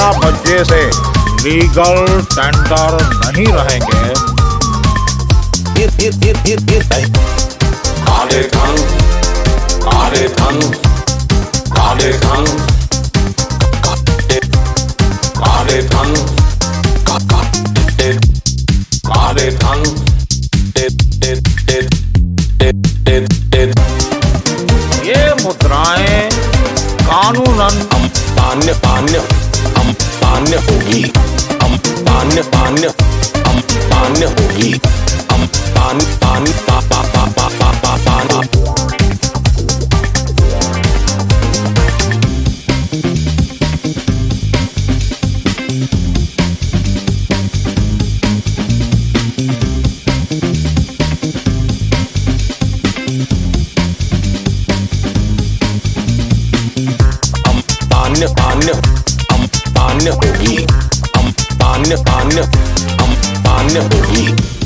12 बजे से legal tender नहीं रहेंगे। काले धन, काले धन, काले धन, काले धन, काले धन, ये मुद्राएं कानूनन पान्य पान्य पान्य होगी, पान्य पान्य पान्य होगी, पान पान पा पा पा पा पा पा पाना। पान्य पान्य पान्य होगी, पान्य पान्य पान्य होगी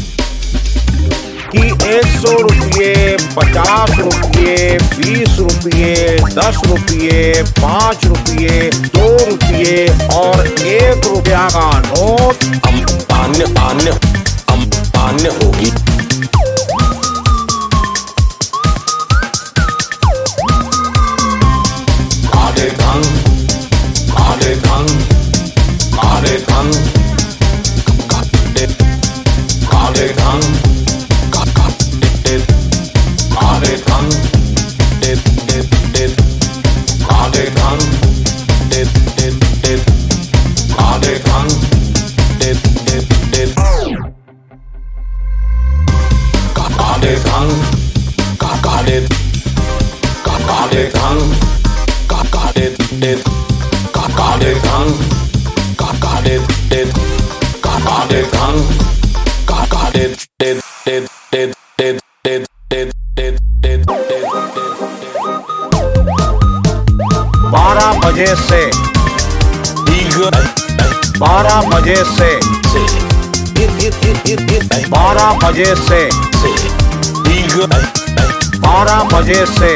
कि 100 रुपये, 50 रुपये, 20 रुपये, 10 रुपये, 5 रुपये, 2 रुपये और 1 रुपया का नोट पान्य पान्य पान्य होगी। काले धन, काले धन, काले धन, काले धन, काले धन, काले धन, काले धन, काले धन, काले काले धन, काले काले धन, काले काले धन, काले 12 बजे से 12 बजे से 12 बजे से 12 बजे से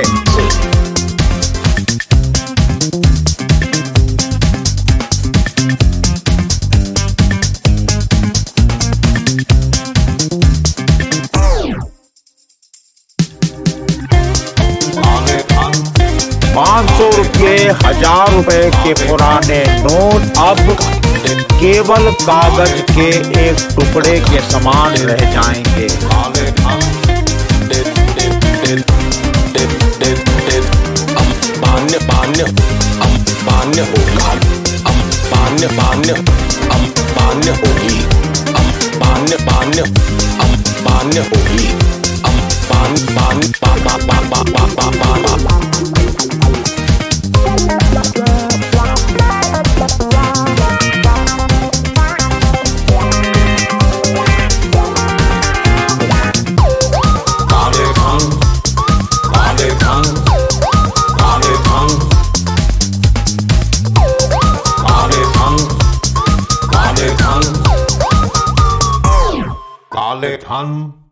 ₹500 1000 रुपए के पुराने नोट अब केवल कागज के एक टुकड़े के समान रह जाएंगे। पान्य पान्य पान्य होगा, पान्य पान्य पान्य होगी, पान्य पान्य पान्य होगी, पान पान पा पा पा पा पा पा पा। काले धन, काले धन, काले धन, काले धन, काले धन, काले धन।